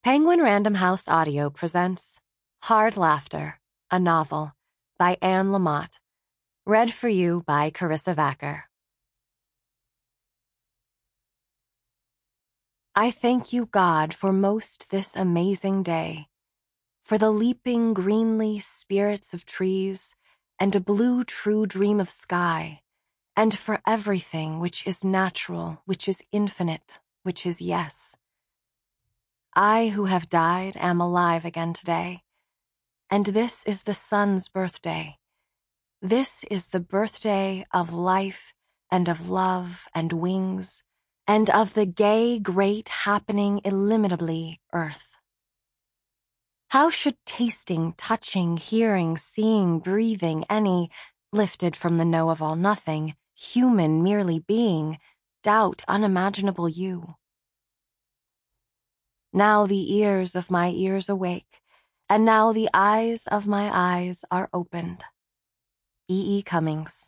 Penguin Random House Audio presents Hard Laughter, a novel by Anne Lamott, read for you by Carissa Vacker. I thank you, God, for most this amazing day, for the leaping greenly spirits of trees and a blue true dream of sky, and for everything which is natural, which is infinite, which is yes. I who have died am alive again today, and this is the sun's birthday. This is the birthday of life and of love and wings, and of the gay, great, happening illimitably earth. How should tasting, touching, hearing, seeing, breathing, any, lifted from the know of all nothing, human merely being, doubt unimaginable you? Now the ears of my ears awake, and now the eyes of my eyes are opened. E. E. Cummings.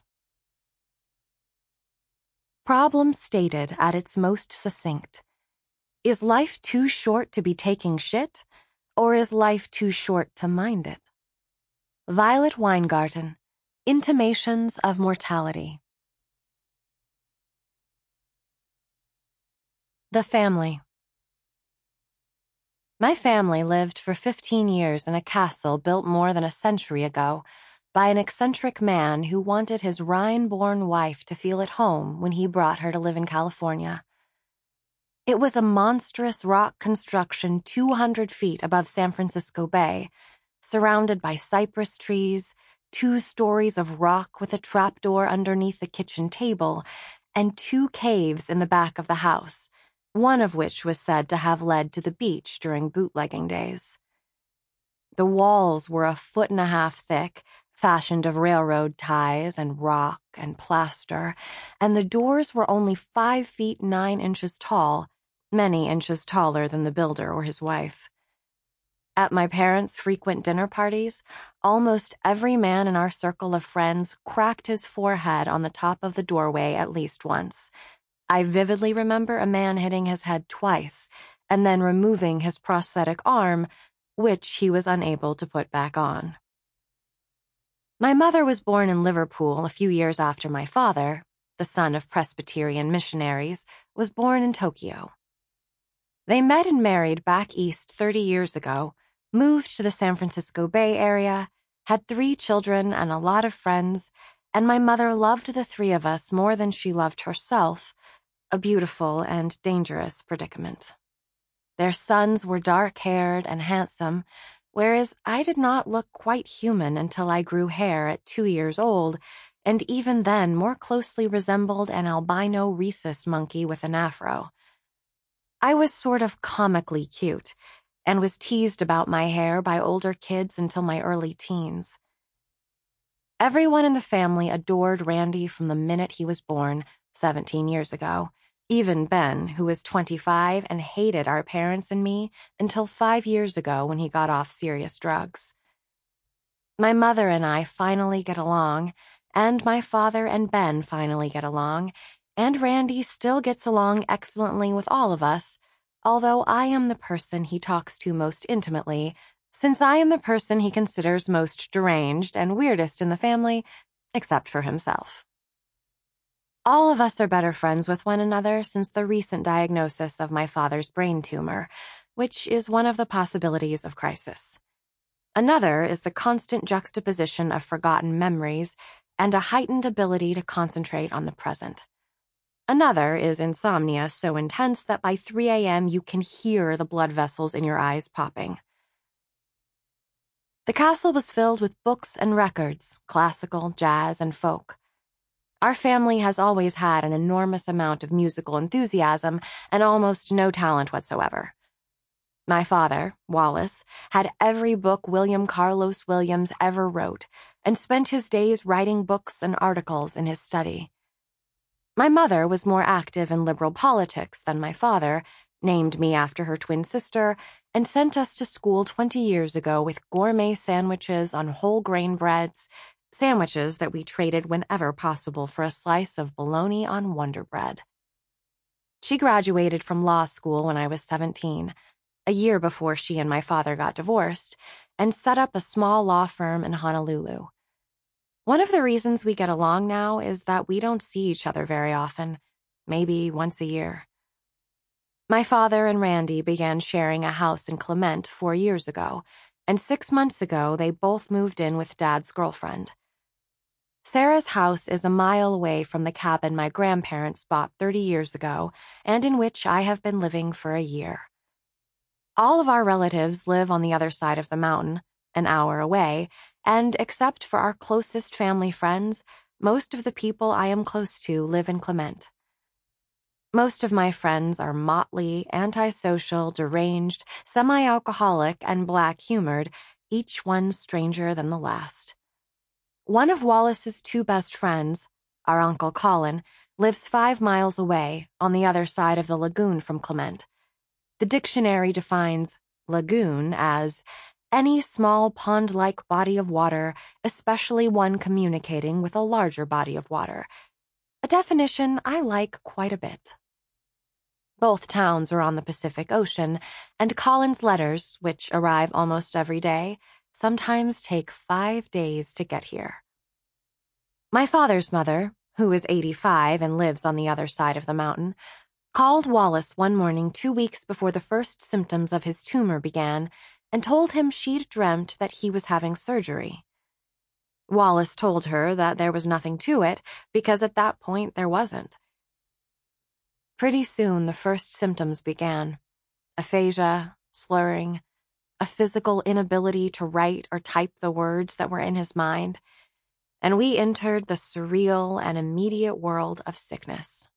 Problem stated at its most succinct. Is life too short to be taking shit, or is life too short to mind it? Violet Weingarten, Intimations of Mortality. The family. My family lived for 15 years in a castle built more than a century ago by an eccentric man who wanted his Rhine-born wife to feel at home when he brought her to live in California. It was a monstrous rock construction 200 feet above San Francisco Bay, surrounded by cypress trees, 2 stories of rock with a trapdoor underneath the kitchen table, and 2 caves in the back of the house, one of which was said to have led to the beach during bootlegging days. The walls were 1.5 feet thick, fashioned of railroad ties and rock and plaster, and the doors were only 5 feet 9 inches tall, many inches taller than the builder or his wife. At my parents' frequent dinner parties, almost every man in our circle of friends cracked his forehead on the top of the doorway at least once. I vividly remember a man hitting his head twice and then removing his prosthetic arm, which he was unable to put back on. My mother was born in Liverpool a few years after my father, the son of Presbyterian missionaries, was born in Tokyo. They met and married back east 30 years ago, moved to the San Francisco Bay Area, had 3 children and a lot of friends, and my mother loved the 3 of us more than she loved herself, a beautiful and dangerous predicament. Their sons were dark-haired and handsome, whereas I did not look quite human until I grew hair at 2 years old, and even then more closely resembled an albino rhesus monkey with an afro. I was sort of comically cute, and was teased about my hair by older kids until my early teens. Everyone in the family adored Randy from the minute he was born, 17 years ago. Even Ben, who was 25 and hated our parents and me until 5 years ago when he got off serious drugs. My mother and I finally get along, and my father and Ben finally get along, and Randy still gets along excellently with all of us, although I am the person he talks to most intimately, since I am the person he considers most deranged and weirdest in the family, except for himself. All of us are better friends with one another since the recent diagnosis of my father's brain tumor, which is one of the possibilities of crisis. Another is the constant juxtaposition of forgotten memories and a heightened ability to concentrate on the present. Another is insomnia so intense that by 3 a.m. you can hear the blood vessels in your eyes popping. The castle was filled with books and records, classical, jazz, and folk. Our family has always had an enormous amount of musical enthusiasm and almost no talent whatsoever. My father, Wallace, had every book William Carlos Williams ever wrote and spent his days writing books and articles in his study. My mother was more active in liberal politics than my father, named me after her twin sister, and sent us to school 20 years ago with gourmet sandwiches on whole grain breads, sandwiches that we traded whenever possible for a slice of bologna on Wonder Bread. She graduated from law school when I was 17, a year before she and my father got divorced, and set up a small law firm in Honolulu. One of the reasons we get along now is that we don't see each other very often, maybe once a year. My father and Randy began sharing a house in Clement 4 years ago, and 6 months ago they both moved in with Dad's girlfriend. Sarah's house is a mile away from the cabin my grandparents bought 30 years ago and in which I have been living for a year. All of our relatives live on the other side of the mountain, an hour away, and except for our closest family friends, most of the people I am close to live in Clement. Most of my friends are motley, antisocial, deranged, semi-alcoholic, and black-humored, each one stranger than the last. One of Wallace's 2 best friends, our Uncle Colin, lives 5 miles away on the other side of the lagoon from Clement. The dictionary defines lagoon as any small pond-like body of water, especially one communicating with a larger body of water. A definition I like quite a bit. Both towns are on the Pacific Ocean, and Colin's letters, which arrive almost every day, sometimes take 5 days to get here. My father's mother, who is 85 and lives on the other side of the mountain, called Wallace one morning 2 weeks before the first symptoms of his tumor began and told him she'd dreamt that he was having surgery. Wallace told her that there was nothing to it because at that point there wasn't. Pretty soon the first symptoms began: aphasia, slurring, a physical inability to write or type the words that were in his mind, and we entered the surreal and immediate world of sickness.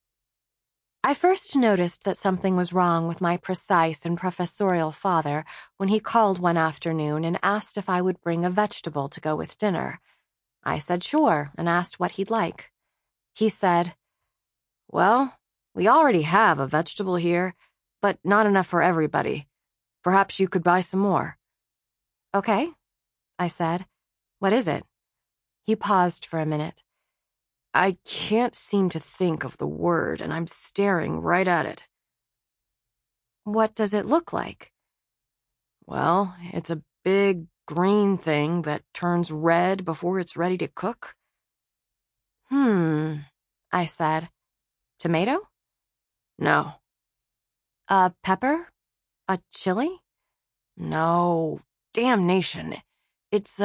I first noticed that something was wrong with my precise and professorial father when he called one afternoon and asked if I would bring a vegetable to go with dinner. I said sure and asked what he'd like. He said, "Well, we already have a vegetable here, but not enough for everybody. Perhaps you could buy some more." "Okay," I said. "What is it?" He paused for a minute. "I can't seem to think of the word, and I'm staring right at it." "What does it look like?" "Well, it's a big green thing that turns red before it's ready to cook." I said. "Tomato?" "No." "A pepper? A chili?" "No, damnation. It's,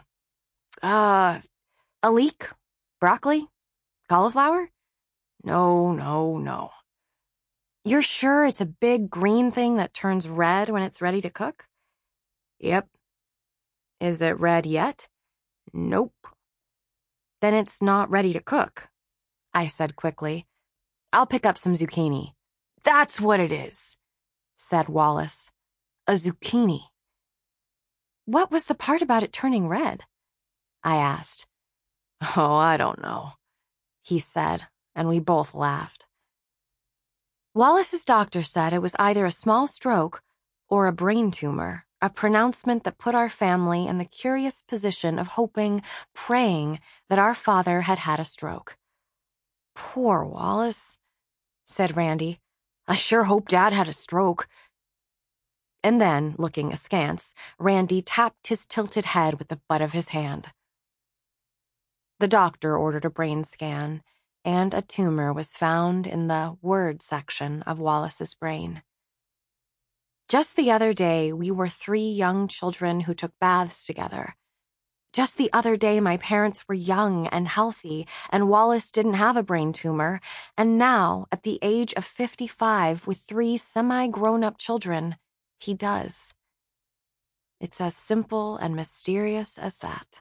a leek? Broccoli? Cauliflower?" No. "You're sure it's a big green thing that turns red when it's ready to cook?" "Yep." "Is it red yet?" "Nope." "Then it's not ready to cook," I said quickly. "I'll pick up some zucchini." "That's what it is," said Wallace. "A zucchini." "What was the part about it turning red?" I asked. "Oh, I don't know," he said, and we both laughed. Wallace's doctor said it was either a small stroke or a brain tumor, a pronouncement that put our family in the curious position of hoping, praying, that our father had had a stroke. "Poor Wallace," said Randy. "I sure hope Dad had a stroke." And then, looking askance, Randy tapped his tilted head with the butt of his hand. The doctor ordered a brain scan, and a tumor was found in the word section of Wallace's brain. Just the other day, we were 3 young children who took baths together. Just the other day, my parents were young and healthy, and Wallace didn't have a brain tumor, and now, at the age of 55, with 3 semi-grown-up children, he does. It's as simple and mysterious as that.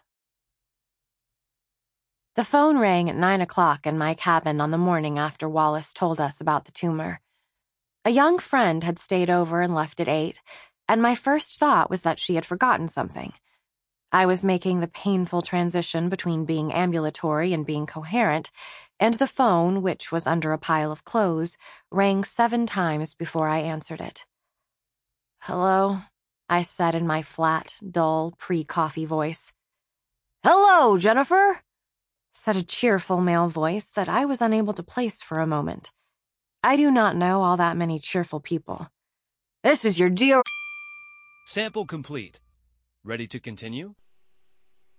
The phone rang at 9 o'clock in my cabin on the morning after Wallace told us about the tumor. A young friend had stayed over and left at 8, and my first thought was that she had forgotten something. I was making the painful transition between being ambulatory and being coherent, and the phone, which was under a pile of clothes, rang 7 times before I answered it. "Hello," I said in my flat, dull, pre-coffee voice. "Hello, Jennifer," said a cheerful male voice that I was unable to place for a moment. I do not know all that many cheerful people. This is your dear. Sample complete. Ready to continue?